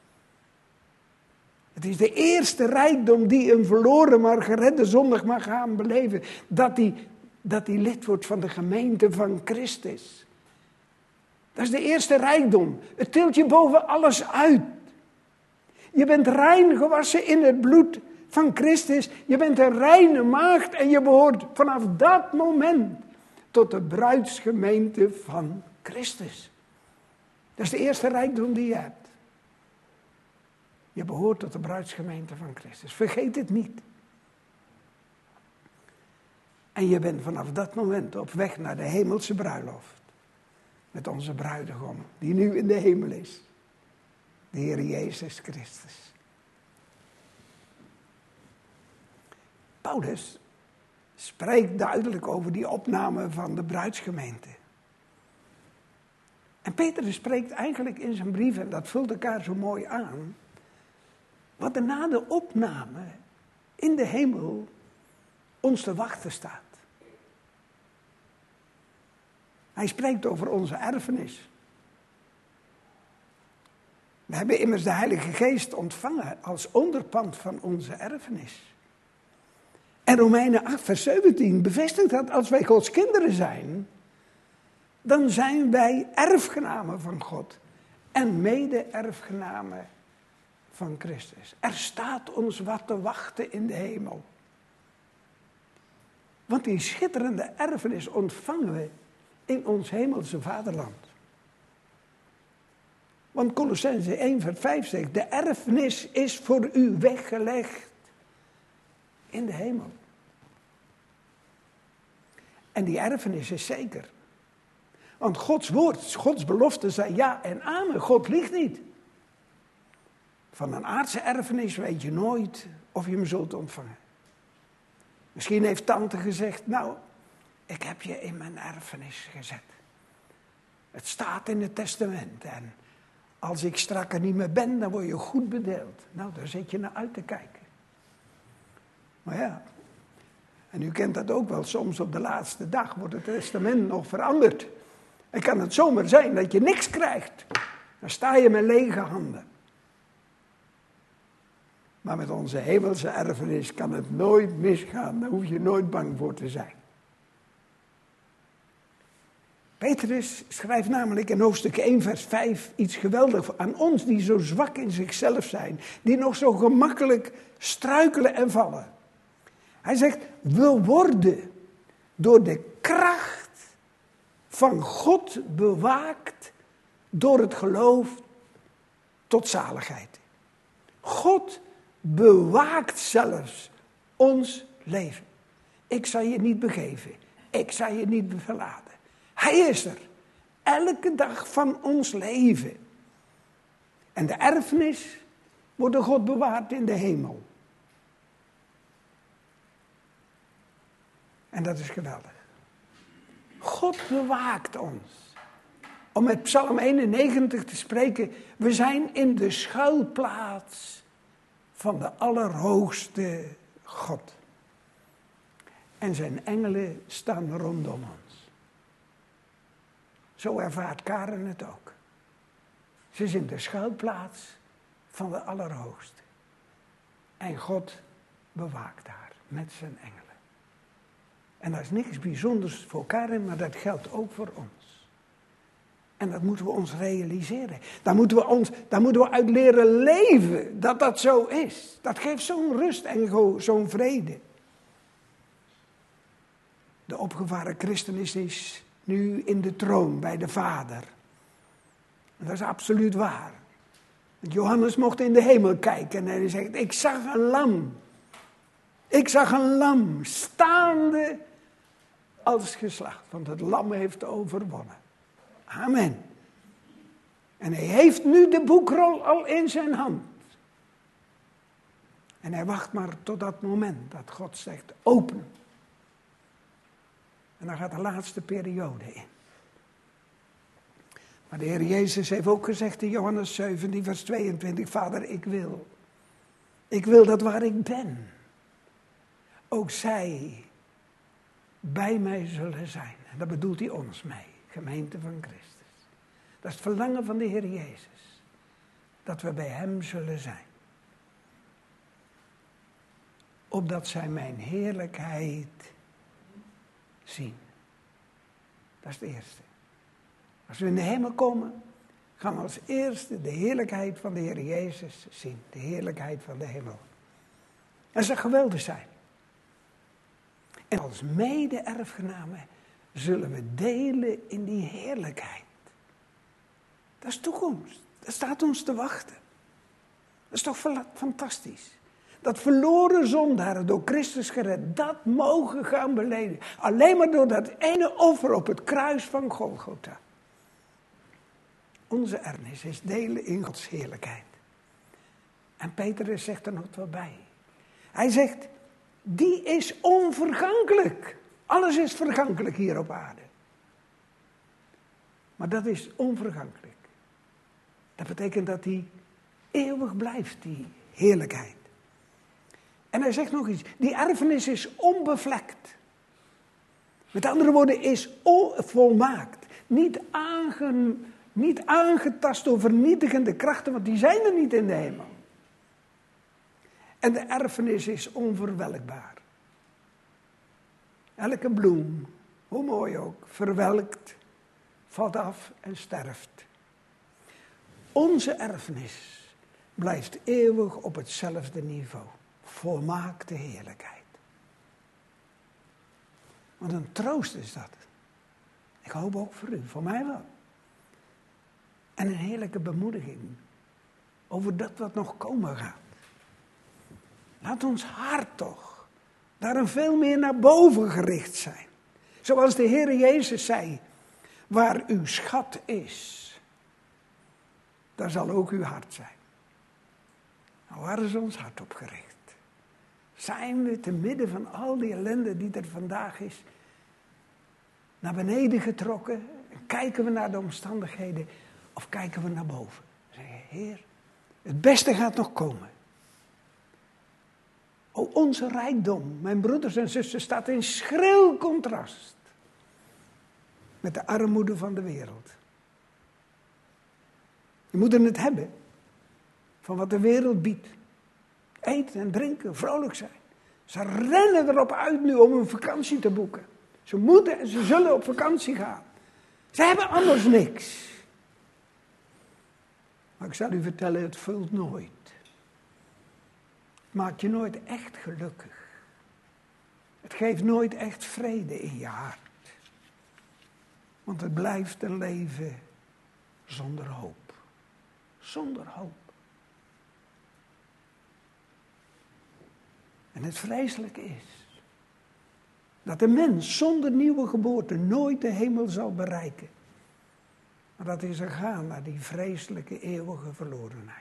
Het is de eerste rijkdom die een verloren maar geredde zondig mag gaan beleven. Dat hij dat die lid wordt van de gemeente van Christus. Dat is de eerste rijkdom. Het tilt je boven alles uit. Je bent rein gewassen in het bloed van Christus. Je bent een reine maagd en je behoort vanaf dat moment tot de bruidsgemeente van Christus. Dat is de eerste rijkdom die je hebt. Je behoort tot de bruidsgemeente van Christus. Vergeet het niet. En je bent vanaf dat moment op weg naar de hemelse bruiloft. Met onze bruidegom, die nu in de hemel is. De Heer Jezus Christus. Paulus spreekt duidelijk over die opname van de bruidsgemeente. En Petrus spreekt eigenlijk in zijn brief, en dat vult elkaar zo mooi aan, wat er na de opname in de hemel ons te wachten staat. Hij spreekt over onze erfenis. We hebben immers de Heilige Geest ontvangen als onderpand van onze erfenis. En Romeinen acht vers zeventien bevestigt dat als wij Gods kinderen zijn, dan zijn wij erfgenamen van God en mede-erfgenamen van Christus. Er staat ons wat te wachten in de hemel. Want die schitterende erfenis ontvangen we in ons hemelse vaderland. Want Kolossenzen één vers vijf zegt, de erfenis is voor u weggelegd in de hemel. En die erfenis is zeker. Want Gods woord, Gods belofte zijn ja en amen. God liegt niet. Van een aardse erfenis weet je nooit of je hem zult ontvangen. Misschien heeft tante gezegd, nou, ik heb je in mijn erfenis gezet. Het staat in het testament en als ik straks er niet meer ben, dan word je goed bedeeld. Nou, daar zit je naar uit te kijken. Maar ja, en u kent dat ook wel, soms op de laatste dag wordt het testament nog veranderd. En kan het zomaar zijn dat je niks krijgt. Dan sta je met lege handen. Maar met onze hemelse erfenis kan het nooit misgaan. Daar hoef je nooit bang voor te zijn. Petrus schrijft namelijk in hoofdstuk één vers vijf iets geweldigs aan ons die zo zwak in zichzelf zijn. Die nog zo gemakkelijk struikelen en vallen. Hij zegt, we worden door de kracht van God bewaakt door het geloof tot zaligheid. God bewaakt zelfs ons leven. Ik zal je niet begeven. Ik zal je niet verlaten. Hij is er. Elke dag van ons leven. En de erfenis wordt door God bewaard in de hemel. En dat is geweldig. God bewaakt ons. Om met Psalm eenennegentig te spreken. We zijn in de schuilplaats van de Allerhoogste God. En zijn engelen staan rondom ons. Zo ervaart Karen het ook. Ze is in de schuilplaats van de Allerhoogste. En God bewaakt haar met zijn engelen. En dat is niks bijzonders voor Karen, maar dat geldt ook voor ons. En dat moeten we ons realiseren. Daar moeten we, ons, daar moeten we uit leren leven, dat dat zo is. Dat geeft zo'n rust en zo'n vrede. De opgevaren christenis is nu in de troon bij de Vader. En dat is absoluut waar. Want Johannes mocht in de hemel kijken en hij zegt, ik zag een lam. Ik zag een lam staande als geslacht, want het lam heeft overwonnen. Amen. En hij heeft nu de boekrol al in zijn hand. En hij wacht maar tot dat moment dat God zegt, open. En dan gaat de laatste periode in. Maar de Heer Jezus heeft ook gezegd in Johannes zeventien vers tweeëntwintig, Vader, ik wil. Ik wil dat waar ik ben, ook zij bij mij zullen zijn. En daar bedoelt hij ons mee, gemeente van Christus. Dat is het verlangen van de Heer Jezus. Dat we bij hem zullen zijn. Opdat zij mijn heerlijkheid zien. Dat is het eerste. Als we in de hemel komen, gaan we als eerste de heerlijkheid van de Heer Jezus zien. De heerlijkheid van de hemel. En dat geweldig zijn. En als mede-erfgenamen zullen we delen in die heerlijkheid. Dat is toekomst. Dat staat ons te wachten. Dat is toch fantastisch. Dat verloren zondaren door Christus gered, dat mogen gaan beleden. Alleen maar door dat ene offer op het kruis van Golgotha. Onze erfenis is delen in Gods heerlijkheid. En Petrus zegt er nog wat bij. Hij zegt, die is onvergankelijk. Alles is vergankelijk hier op aarde. Maar dat is onvergankelijk. Dat betekent dat die eeuwig blijft, die heerlijkheid. En hij zegt nog iets, die erfenis is onbevlekt. Met andere woorden, is volmaakt. Niet, aange, niet aangetast door vernietigende krachten, want die zijn er niet in de hemel. En de erfenis is onverwelkbaar. Elke bloem, hoe mooi ook, verwelkt, valt af en sterft. Onze erfenis blijft eeuwig op hetzelfde niveau. Volmaakte heerlijkheid. Wat een troost is dat. Ik hoop ook voor u, voor mij wel. En een heerlijke bemoediging over dat wat nog komen gaat. Laat ons hart toch daarom veel meer naar boven gericht zijn. Zoals de Heer Jezus zei, waar uw schat is, daar zal ook uw hart zijn. Nou, waar is ons hart op gericht? Zijn we te midden van al die ellende die er vandaag is, naar beneden getrokken? En kijken we naar de omstandigheden of kijken we naar boven? Zeggen, Heer, het beste gaat nog komen. O, onze rijkdom, mijn broeders en zussen, staat in schril contrast met de armoede van de wereld. Je moet het hebben van wat de wereld biedt. Eten en drinken, vrolijk zijn. Ze rennen erop uit nu om een vakantie te boeken. Ze moeten en ze zullen op vakantie gaan. Ze hebben anders niks. Maar ik zal u vertellen, het vult nooit. Het maakt je nooit echt gelukkig. Het geeft nooit echt vrede in je hart. Want het blijft een leven zonder hoop. Zonder hoop. En het vreselijke is dat de mens zonder nieuwe geboorte nooit de hemel zal bereiken. Maar dat is er gaan naar die vreselijke eeuwige verlorenheid.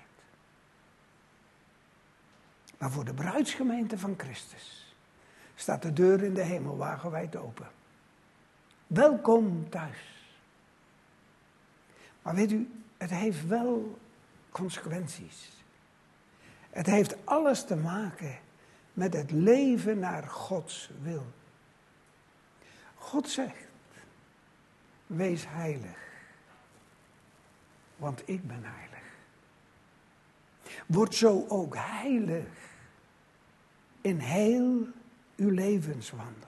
Maar voor de bruidsgemeente van Christus staat de deur in de hemel wagenwijd open. Welkom thuis. Maar weet u, het heeft wel consequenties. Het heeft alles te maken met het leven naar Gods wil. God zegt, wees heilig, want ik ben heilig. Word zo ook heilig in heel uw levenswandel.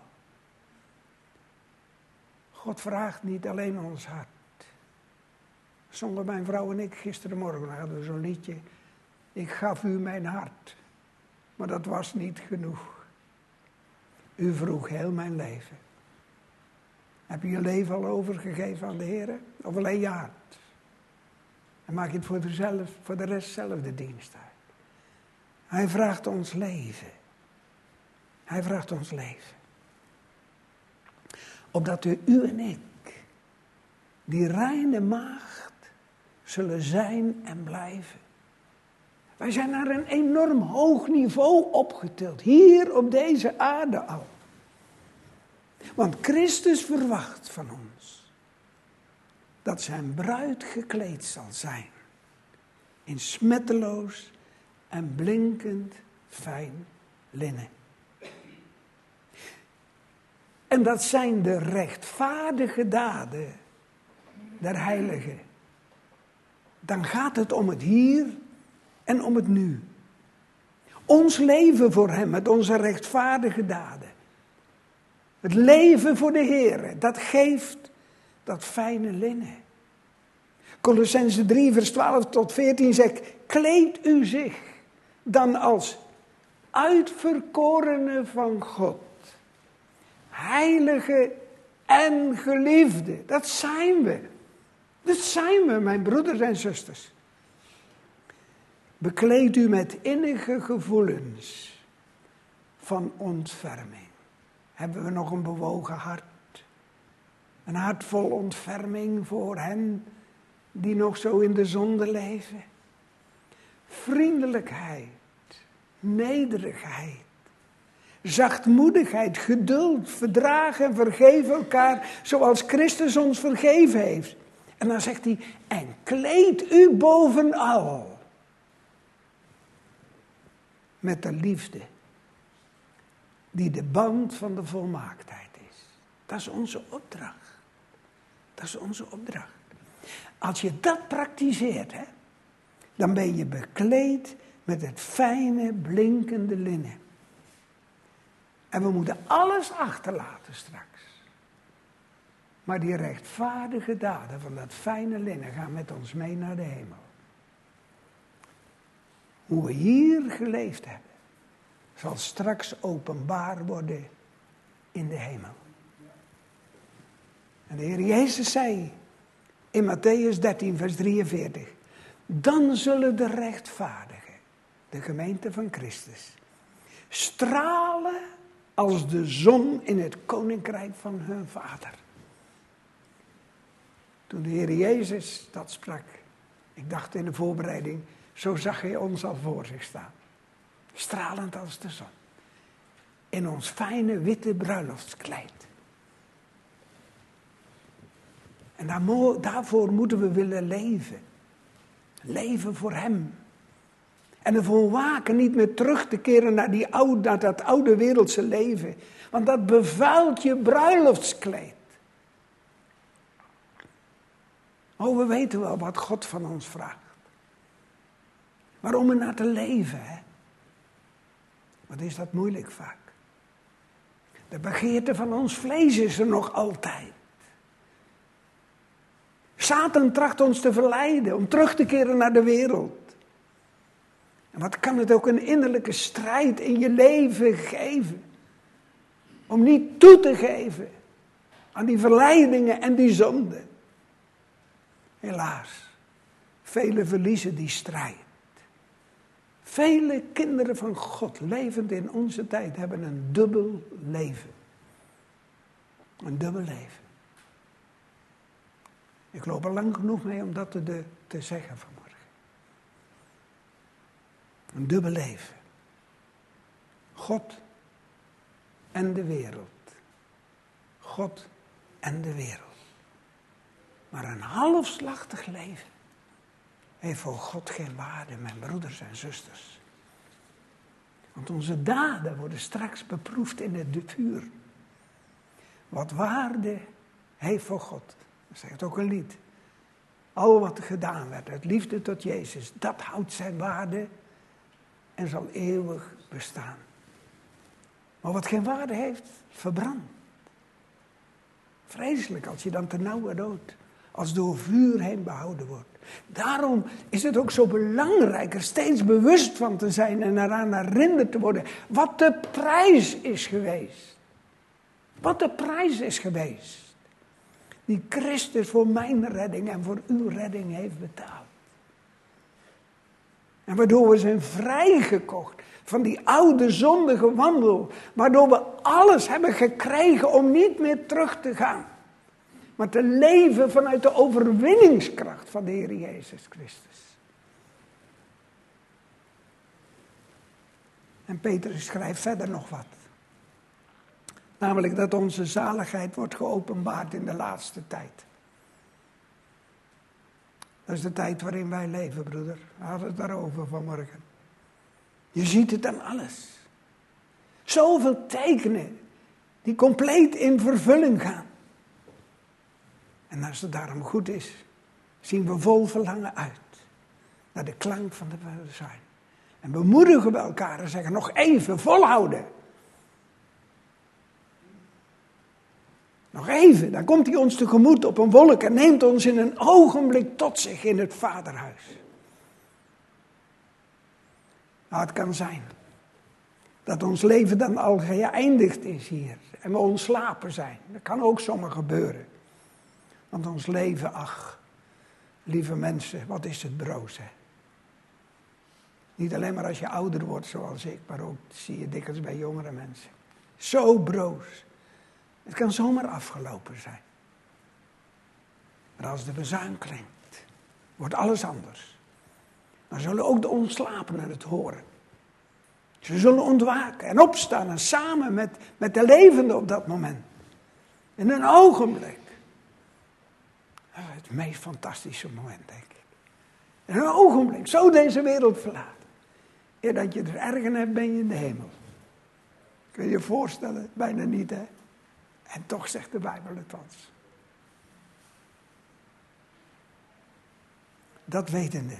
God vraagt niet alleen ons hart. Zongen mijn vrouw en ik gisterenmorgen, hadden we zo'n liedje. Ik gaf u mijn hart, maar dat was niet genoeg. U vroeg heel mijn leven. Heb je je leven al overgegeven aan de Heer? Of alleen je hart? En maak je het voor de, zelf, voor de rest zelf de dienst uit. Hij vraagt ons leven. Hij vraagt ons leven. Opdat u, u en ik, die reine maagd, zullen zijn en blijven. Wij zijn naar een enorm hoog niveau opgetild. Hier op deze aarde al. Want Christus verwacht van ons dat zijn bruid gekleed zal zijn. In smetteloos en blinkend fijn linnen. En dat zijn de rechtvaardige daden der heiligen. Dan gaat het om het hier en om het nu. Ons leven voor hem met onze rechtvaardige daden. Het leven voor de Heer, dat geeft dat fijne linnen. Colossenzen drie vers twaalf tot veertien zegt, kleed u zich dan als uitverkorene van God. Heilige en geliefde, dat zijn we. Dat zijn we, mijn broeders en zusters. Bekleed u met innige gevoelens van ontferming. Hebben we nog een bewogen hart? Een hart vol ontferming voor hen die nog zo in de zonde leven? Vriendelijkheid, nederigheid, zachtmoedigheid, geduld, verdragen en vergeven elkaar zoals Christus ons vergeven heeft. En dan zegt hij, en kleed u bovenal met de liefde die de band van de volmaaktheid is. Dat is onze opdracht. Dat is onze opdracht. Als je dat praktiseert, hè, dan ben je bekleed met het fijne, blinkende linnen. En we moeten alles achterlaten straks. Maar die rechtvaardige daden van dat fijne linnen gaan met ons mee naar de hemel. hoe we hier geleefd hebben, zal straks openbaar worden in de hemel. En de Heer Jezus zei in Mattheüs dertien, vers drieënveertig, dan zullen de rechtvaardigen, de gemeente van Christus, stralen als de zon in het koninkrijk van hun Vader. Toen de Heer Jezus dat sprak, ik dacht in de voorbereiding, zo zag hij ons al voor zich staan. Stralend als de zon. In ons fijne witte bruiloftskleed. En daar mo- daarvoor moeten we willen leven. Leven voor hem. En ervoor waken niet meer terug te keren naar, die oude, naar dat oude wereldse leven. Want dat bevuilt je bruiloftskleed. Oh, we weten wel wat God van ons vraagt. Maar om er naar te leven, hè. Wat is dat moeilijk vaak. De begeerte van ons vlees is er nog altijd. Satan tracht ons te verleiden om terug te keren naar de wereld. En wat kan het ook een innerlijke strijd in je leven geven. Om niet toe te geven aan die verleidingen en die zonden. Helaas, velen verliezen die strijd. Vele kinderen van God, levend in onze tijd, hebben een dubbel leven. Een dubbel leven. Ik loop er lang genoeg mee om dat te, te zeggen vanmorgen. Een dubbel leven. God en de wereld. God en de wereld. Maar een halfslachtig leven heeft voor God geen waarde, mijn broeders en zusters. Want onze daden worden straks beproefd in het vuur. Wat waarde heeft voor God. Dat zegt ook een lied. Al wat er gedaan werd uit liefde tot Jezus, dat houdt zijn waarde en zal eeuwig bestaan. Maar wat geen waarde heeft, verbrandt. Vreselijk als je dan ternauwernood dood, als door vuur heen behouden wordt. Daarom is het ook zo belangrijk er steeds bewust van te zijn en eraan herinnerd te worden wat de prijs is geweest. Wat de prijs is geweest. Die Christus voor mijn redding en voor uw redding heeft betaald. En waardoor we zijn vrijgekocht van die oude zondige wandel. Waardoor we alles hebben gekregen om niet meer terug te gaan. Maar te leven vanuit de overwinningskracht van de Heer Jezus Christus. En Petrus schrijft verder nog wat. Namelijk dat onze zaligheid wordt geopenbaard in de laatste tijd. Dat is de tijd waarin wij leven, broeder. We hadden het daarover vanmorgen. Je ziet het aan alles. Zoveel tekenen die compleet in vervulling gaan. En als het daarom goed is, zien we vol verlangen uit naar de klank van de zijn. En bemoedigen we elkaar en zeggen nog even volhouden. Nog even, dan komt hij ons tegemoet op een wolk en neemt ons in een ogenblik tot zich in het vaderhuis. Nou, het kan zijn dat ons leven dan al geëindigd is hier en we ontslapen zijn. Dat kan ook zomaar gebeuren. Want ons leven, ach, lieve mensen, wat is het broos, hè? Niet alleen maar als je ouder wordt zoals ik, maar ook zie je dikwijls bij jongere mensen. Zo broos. Het kan zomaar afgelopen zijn. Maar als de bezuin klinkt, wordt alles anders. Dan zullen ook de ontslapenen het horen. Ze zullen ontwaken en opstaan en samen met, met de levenden op dat moment. In een ogenblik. Het meest fantastische moment, denk ik. In een ogenblik, zo deze wereld verlaten. Eer dat je er ergen hebt, ben je in de hemel. Kun je je voorstellen? Bijna niet, hè? En toch zegt de Bijbel het ons. Dat wetende,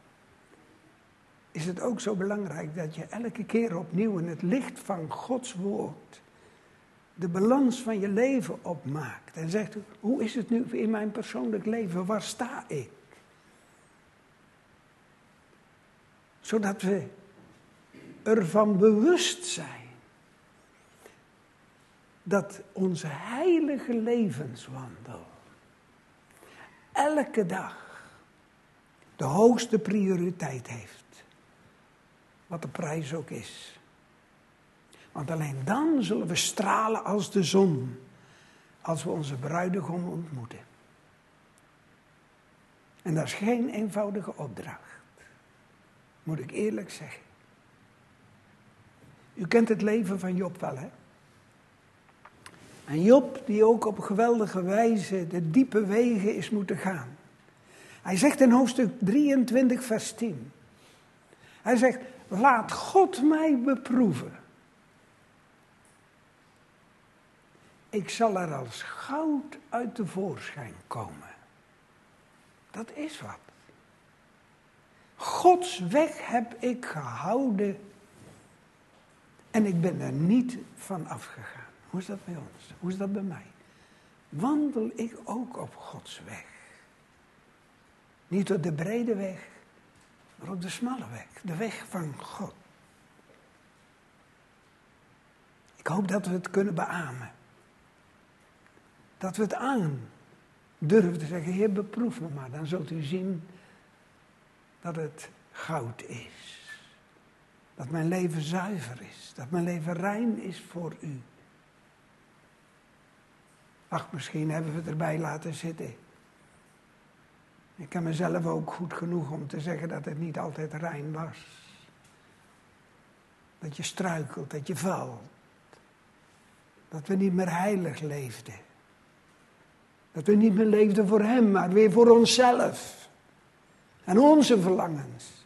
is het ook zo belangrijk dat je elke keer opnieuw in het licht van Gods woord de balans van je leven opmaakt. En zegt, hoe is het nu in mijn persoonlijk leven? Waar sta ik? Zodat we ervan bewust zijn dat onze heilige levenswandel elke dag de hoogste prioriteit heeft. Wat de prijs ook is. Want alleen dan zullen we stralen als de zon, als we onze bruidegom ontmoeten. En dat is geen eenvoudige opdracht, moet ik eerlijk zeggen. U kent het leven van Job wel, hè? En Job die ook op geweldige wijze de diepe wegen is moeten gaan. Hij zegt in hoofdstuk drieëntwintig vers tien. Hij zegt, laat God mij beproeven. Ik zal er als goud uit de voorschijn komen. Dat is wat. Gods weg heb ik gehouden en ik ben er niet van afgegaan. Hoe is dat bij ons? Hoe is dat bij mij? Wandel ik ook op Gods weg? Niet op de brede weg, maar op de smalle weg. De weg van God. Ik hoop dat we het kunnen beamen. Dat we het aan durven te zeggen, Heer, beproef me maar. Dan zult u zien dat het goud is. Dat mijn leven zuiver is. Dat mijn leven rein is voor u. Ach, misschien hebben we het erbij laten zitten. Ik ken mezelf ook goed genoeg om te zeggen dat het niet altijd rein was. Dat je struikelt, dat je valt. Dat we niet meer heilig leefden. Dat we niet meer leefden voor Hem, maar weer voor onszelf. En onze verlangens.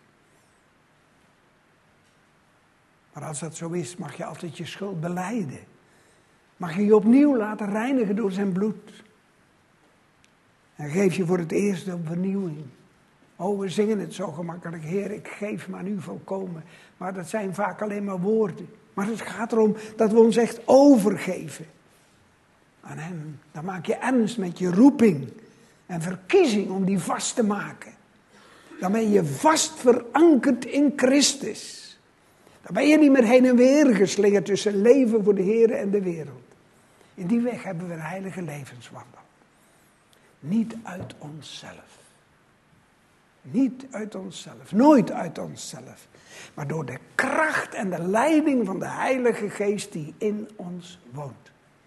Maar als dat zo is, mag je altijd je schuld belijden. Mag je je opnieuw laten reinigen door zijn bloed. En geef je voor het eerst een vernieuwing. Oh, we zingen het zo gemakkelijk. Heer, ik geef me aan u volkomen. Maar dat zijn vaak alleen maar woorden. Maar het gaat erom dat we ons echt overgeven aan hem. Dan maak je ernst met je roeping en verkiezing om die vast te maken. Dan ben je vast verankerd in Christus. Dan ben je niet meer heen en weer geslingerd tussen leven voor de Heer en de wereld. In die weg hebben we een heilige levenswandel. Niet uit onszelf. Niet uit onszelf. Nooit uit onszelf. Maar door de kracht en de leiding van de Heilige Geest die in ons woont.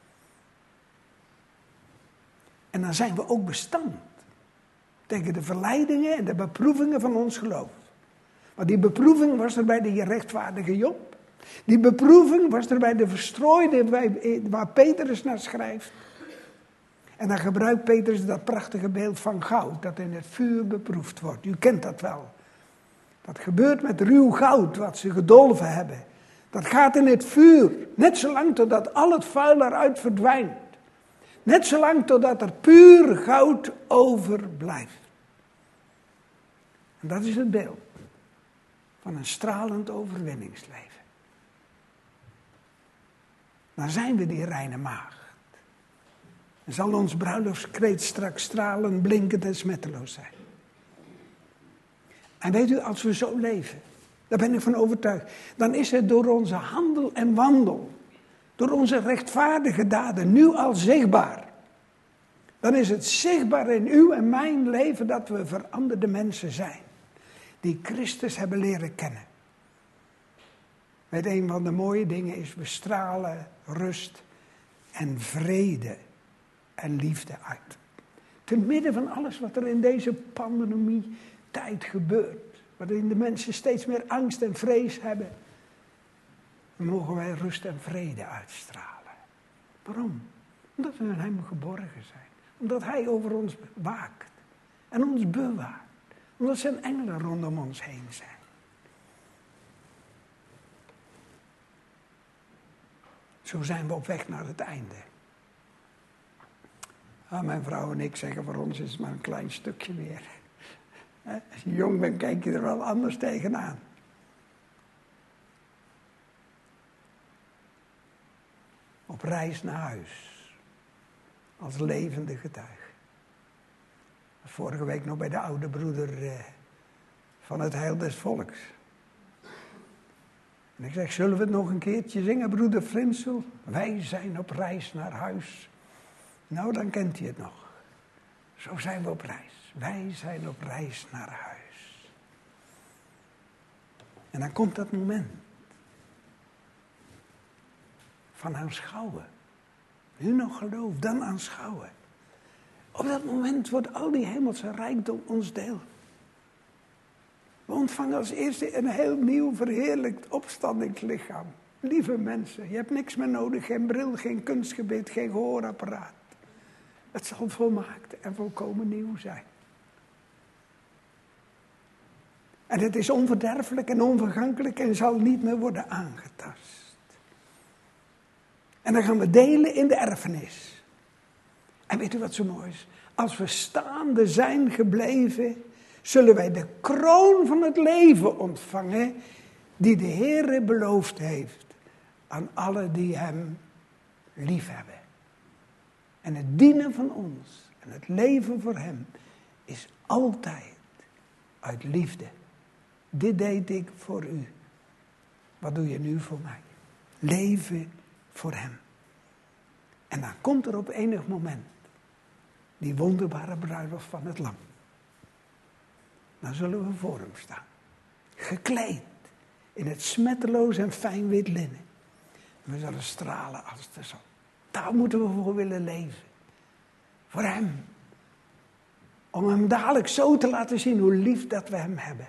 En dan zijn we ook bestand tegen de verleidingen en de beproevingen van ons geloof. Maar die beproeving was er bij de rechtvaardige Job. Die beproeving was er bij de verstrooide waar Petrus naar schrijft. En dan gebruikt Petrus dat prachtige beeld van goud dat in het vuur beproefd wordt. U kent dat wel. Dat gebeurt met ruw goud wat ze gedolven hebben. Dat gaat in het vuur. Net zolang totdat al het vuil eruit verdwijnt. Net zolang totdat er puur goud overblijft. En dat is het beeld van een stralend overwinningsleven. Dan zijn we die reine maagd. En zal ons bruiloftskreed straks stralen, blinkend en smetteloos zijn. En weet u, als we zo leven, daar ben ik van overtuigd, dan is het door onze handel en wandel, door onze rechtvaardige daden, nu al zichtbaar. Dan is het zichtbaar in uw en mijn leven dat we veranderde mensen zijn. Die Christus hebben leren kennen. Met een van de mooie dingen is we stralen rust en vrede en liefde uit. Te midden van alles wat er in deze pandemie-tijd gebeurt. Waarin de mensen steeds meer angst en vrees hebben. Dan mogen wij rust en vrede uitstralen. Waarom? Omdat we in hem geborgen zijn. Omdat hij over ons waakt. En ons bewaart. Omdat zijn engelen rondom ons heen zijn. Zo zijn we op weg naar het einde. Ah, mijn vrouw en ik zeggen, voor ons is het maar een klein stukje meer. Als je jong bent, kijk je er wel anders tegenaan. Op reis naar huis. Als levende getuige. Vorige week nog bij de oude broeder eh, van het heil des volks. En ik zeg, zullen we het nog een keertje zingen, broeder Frinsel? Wij zijn op reis naar huis. Nou, dan kent hij het nog. Zo zijn we op reis. Wij zijn op reis naar huis. En dan komt dat moment van aanschouwen. Nu nog geloof, dan aanschouwen. Op dat moment wordt al die hemelse rijkdom ons deel. We ontvangen als eerste een heel nieuw verheerlijkt opstandingslichaam. Lieve mensen, je hebt niks meer nodig. Geen bril, geen kunstgebit, geen gehoorapparaat. Het zal volmaakt en volkomen nieuw zijn. En het is onverderfelijk en onvergankelijk en zal niet meer worden aangetast. En dan gaan we delen in de erfenis. En weet u wat zo mooi is? Als we staande zijn gebleven, zullen wij de kroon van het leven ontvangen die de Heere beloofd heeft aan alle die hem liefhebben. En het dienen van ons en het leven voor hem is altijd uit liefde. Dit deed ik voor u. Wat doe je nu voor mij? Leven voor hem. En dan komt er op enig moment die wonderbare bruiloft van het lam. Dan zullen we voor hem staan. Gekleed in het smetteloos en fijn wit linnen. En we zullen stralen als de zon. Daar moeten we voor willen leven. Voor hem. Om hem dadelijk zo te laten zien hoe lief dat we hem hebben.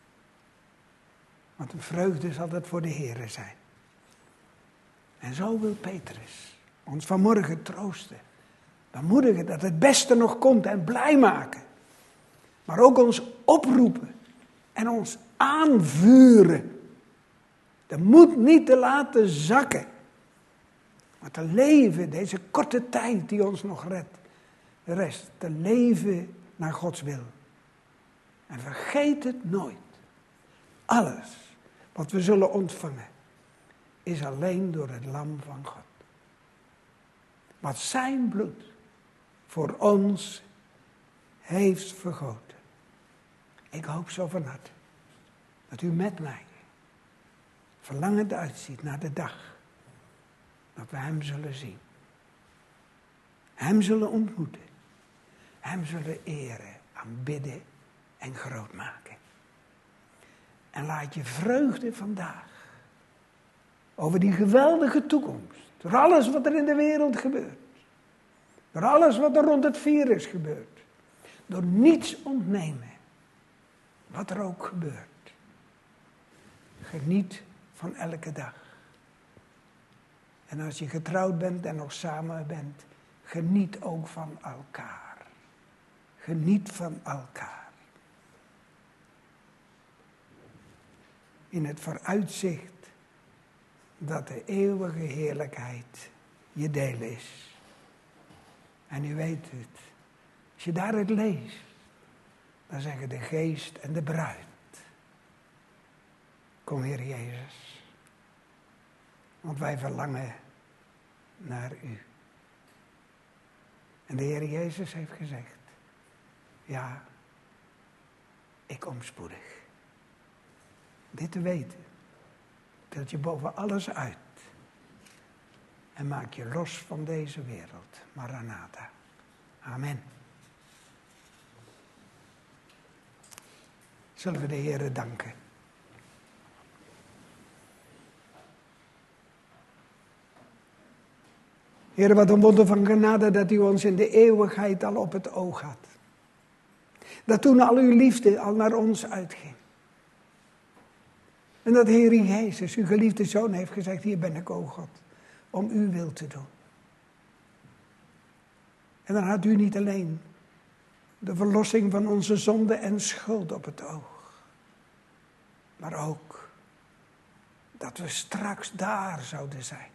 Want een vreugde zal dat voor de Heere zijn. En zo wil Petrus ons vanmorgen troosten. Bemoedigen dat het beste nog komt en blij maken. Maar ook ons oproepen en ons aanvuren. De moed niet te laten zakken. Maar te leven, deze korte tijd die ons nog redt. De rest, te leven naar Gods wil. En vergeet het nooit. Alles wat we zullen ontvangen is alleen door het lam van God. Wat zijn bloed voor ons heeft vergoten. Ik hoop zo van harte dat u met mij verlangend uitziet naar de dag dat we hem zullen zien. Hem zullen ontmoeten. Hem zullen eren, aanbidden en groot maken. En laat je vreugde vandaag over die geweldige toekomst, door alles wat er in de wereld gebeurt, door alles wat er rond het virus gebeurt, door niets ontnemen, wat er ook gebeurt. Geniet van elke dag. En als je getrouwd bent en nog samen bent, geniet ook van elkaar. Geniet van elkaar. In het vooruitzicht dat de eeuwige heerlijkheid je deel is. En u weet het. Als je daar het leest, dan zeggen de geest en de bruid: kom Heer Jezus, want wij verlangen naar u. En de Heer Jezus heeft gezegd: ja, ik kom spoedig. Dit te weten, tilt je boven alles uit en maak je los van deze wereld. Maranatha. Amen. Zullen we de Heere danken. Heer, wat een wonder van genade dat u ons in de eeuwigheid al op het oog had. Dat toen al uw liefde al naar ons uitging. En dat Heer Jezus, uw geliefde Zoon, heeft gezegd: hier ben ik, o God, om uw wil te doen. En dan had u niet alleen de verlossing van onze zonde en schuld op het oog. Maar ook dat we straks daar zouden zijn.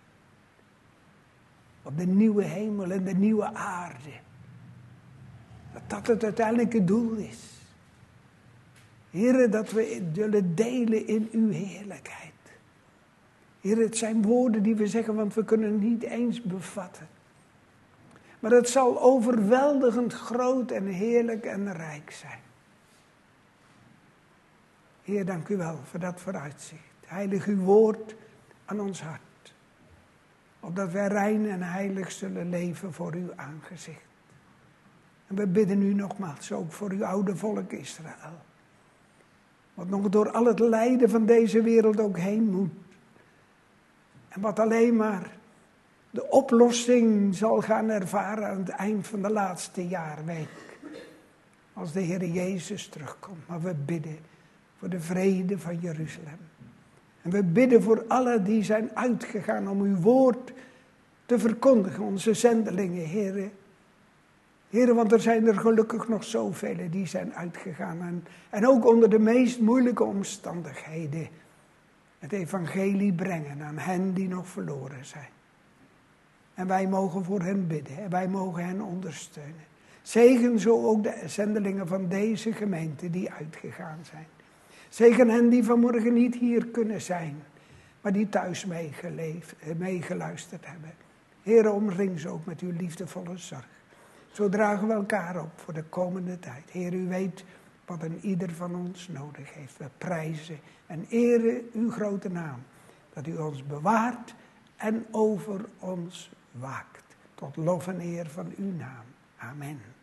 Op de nieuwe hemel en de nieuwe aarde. Dat dat het uiteindelijke doel is. Heere, dat we zullen delen in uw heerlijkheid. Heere, het zijn woorden die we zeggen, want we kunnen het niet eens bevatten. Maar het zal overweldigend groot en heerlijk en rijk zijn. Heer, dank u wel voor dat vooruitzicht. Heilig uw woord aan ons hart. Opdat wij rein en heilig zullen leven voor uw aangezicht. En we bidden u nogmaals ook voor uw oude volk Israël. Wat nog door al het lijden van deze wereld ook heen moet. En wat alleen maar de oplossing zal gaan ervaren aan het eind van de laatste jaarweek. Als de Heer Jezus terugkomt. Maar we bidden voor de vrede van Jeruzalem. En we bidden voor allen die zijn uitgegaan om uw woord te verkondigen. Onze zendelingen, heren. Heren, want er zijn er gelukkig nog zoveel die zijn uitgegaan. En, en ook onder de meest moeilijke omstandigheden. Het evangelie brengen aan hen die nog verloren zijn. En wij mogen voor hen bidden. En wij mogen hen ondersteunen. Zegen zo ook de zendelingen van deze gemeente die uitgegaan zijn. Zegen hen die vanmorgen niet hier kunnen zijn. Maar die thuis meegeluisterd hebben. Heere, omring ze ook met uw liefdevolle zorg. Zo dragen we elkaar op voor de komende tijd. Heer, u weet wat een ieder van ons nodig heeft. We prijzen en eren uw grote naam. Dat u ons bewaart en over ons waakt. Tot lof en eer van uw naam. Amen.